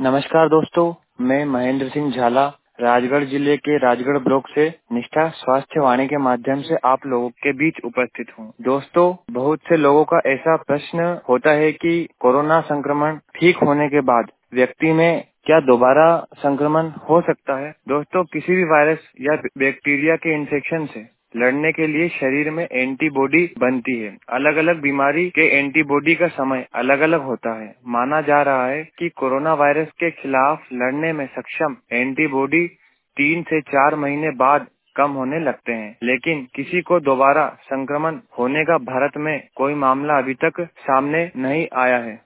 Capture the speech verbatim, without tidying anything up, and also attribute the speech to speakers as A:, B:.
A: नमस्कार दोस्तों, मैं महेंद्र सिंह झाला राजगढ़ जिले के राजगढ़ ब्लॉक से निष्ठा स्वास्थ्य वाणी के माध्यम से आप लोगों के बीच उपस्थित हूँ। दोस्तों, बहुत से लोगों का ऐसा प्रश्न होता है कि कोरोना संक्रमण ठीक होने के बाद व्यक्ति में क्या दोबारा संक्रमण हो सकता है। दोस्तों, किसी भी वायरस या बैक्टीरिया के इन्फेक्शन से लड़ने के लिए शरीर में एंटीबॉडी बनती है। अलग अलग बीमारी के एंटीबॉडी का समय अलग अलग होता है। माना जा रहा है कि कोरोना वायरस के खिलाफ लड़ने में सक्षम एंटीबॉडी तीन से चार महीने बाद कम होने लगते हैं, लेकिन किसी को दोबारा संक्रमण होने का भारत में कोई मामला अभी तक सामने नहीं आया है।